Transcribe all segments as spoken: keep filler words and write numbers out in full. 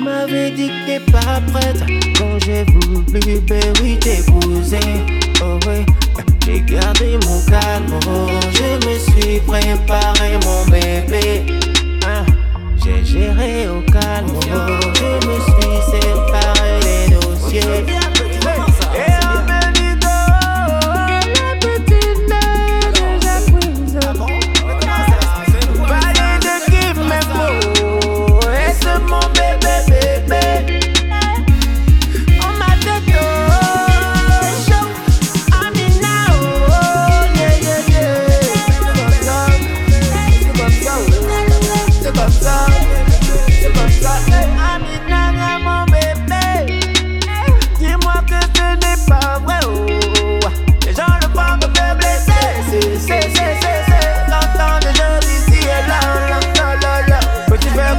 m'avais dit que t'es pas prête quand j'ai voulu, ben oui, t'épouser. Oh ouais, j'ai gardé mon calme, oh, je me suis préparé mon bébé. Hein? J'ai géré au calme, oh, je me suis séparé des dossiers.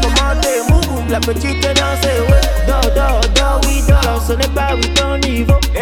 La petite danse, ouais, do, do, do, oui, do, ce n'est pas oui ton niveau.